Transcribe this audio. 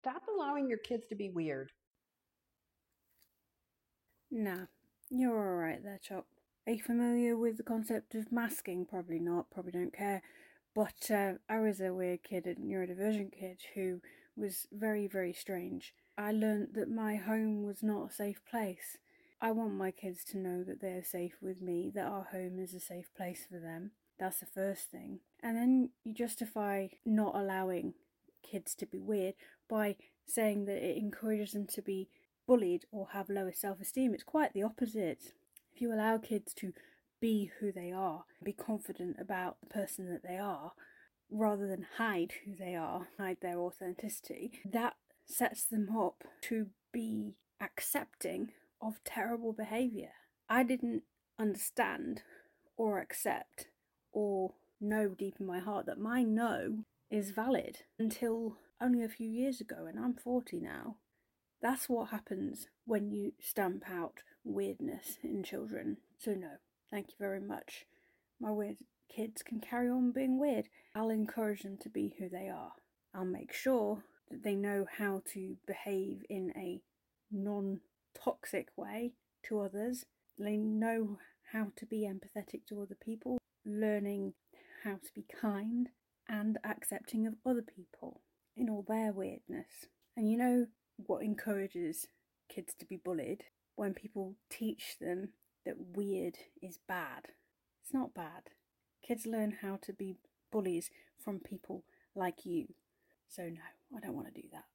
Stop allowing your kids to be weird. Nah, you're alright there, Chop. Are you familiar with the concept of masking? Probably not, probably don't care. But I was a weird kid, a neurodivergent kid, who was very, very strange. I learned that my home was not a safe place. I want my kids to know that they're safe with me, that our home is a safe place for them. That's the first thing. And then you justify not allowing kids to be weird by saying that it encourages them to be bullied or have lower self-esteem. It's quite the opposite. If you allow kids to be who they are, be confident about the person that they are, rather than hide who they are, hide their authenticity, that sets them up to be accepting of terrible behaviour. I didn't understand or accept or know deep in my heart that my no is valid until only a few years ago, and I'm 40 now. That's what happens when you stamp out weirdness in children. So, no, thank you very much. My weird kids can carry on being weird. I'll encourage them to be who they are. I'll make sure that they know how to behave in a non toxic way to others. They know how to be empathetic to other people, learning how to be kind and accepting of other people in all their weirdness. And you know what encourages kids to be bullied? When people teach them that weird is bad. It's not bad. Kids learn how to be bullies from people like you. So, no, I don't want to do that.